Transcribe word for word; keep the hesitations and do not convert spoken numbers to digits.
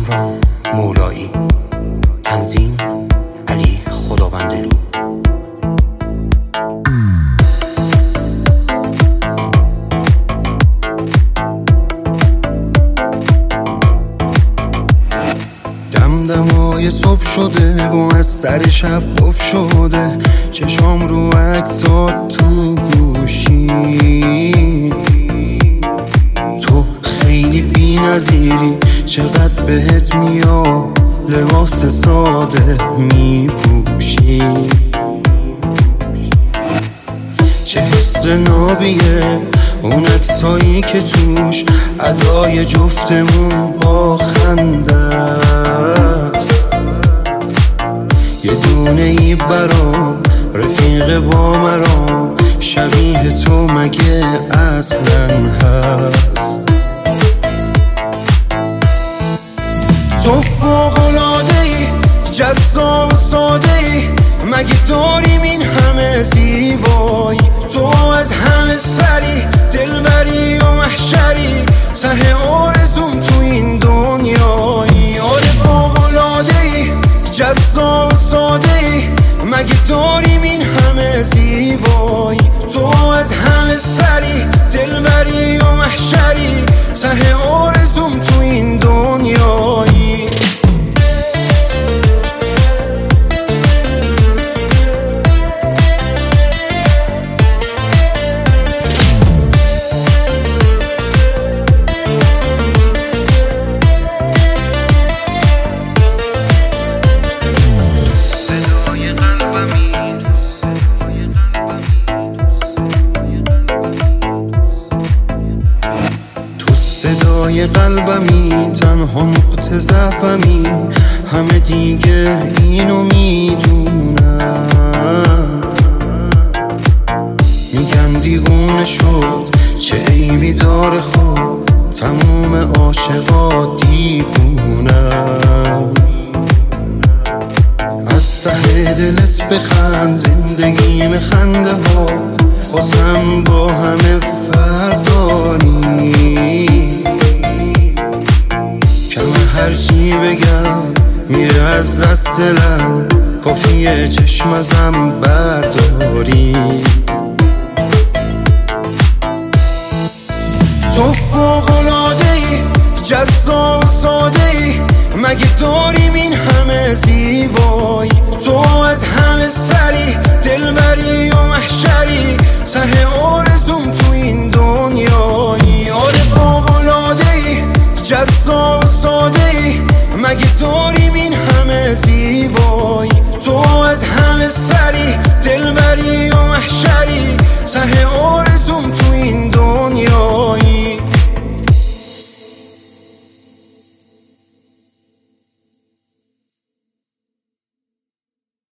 سهران مولایی. تنظیم علی خداوندلو. دمدمای صبح شده و از سر شب قفل شده، چشام رو عکسات تو گوشی. تو خیلی بی نظیری، چقدر بهت میاد لباس ساده میپوشی. چه حس نابیه اون عکسایی که توش ادای جفتمون با خنده است. یه دونه ای برام رفیق با مرام، شبیه تو مگه اصلا هست؟ تو فوق‌العاده ای، جذاب و ساده ای، مگه داریم این همه زیبایی؟ تو از همه سری، دلبری و محشری، ته آرزوم تو این دنیایی. آره فوق‌العاده ای، جذاب و ساده ای، مگه داریم این همه زیبایی؟ تو از همه سری، دلبری و محشری، ته آرزوم تو این دنیایی. صدای قلبمی، تنها نقطه ضعفمی، همه دیگه اینو میدونن. میگن دیوونه شد، چه عیبی داره خود، تموم عاشقا دیوونن. از ته دلت بخند، زندگیم خنده ها بازم با همه فردانی. هرچی بگم میره از دست دلم، کافیه چشم ازم برداری. تو فوق‌العاده ای، جذاب و ساده ای، مگه داریم این همه زیبایی؟ تو از همه سری، دلبری و محشری، ته آرزوم تو این دنیایی. آره فوق‌العاده ای، جذاب و ساده ای، مگه داریم این همه زیبایی؟ تو از همه سری، دلبری و محشری،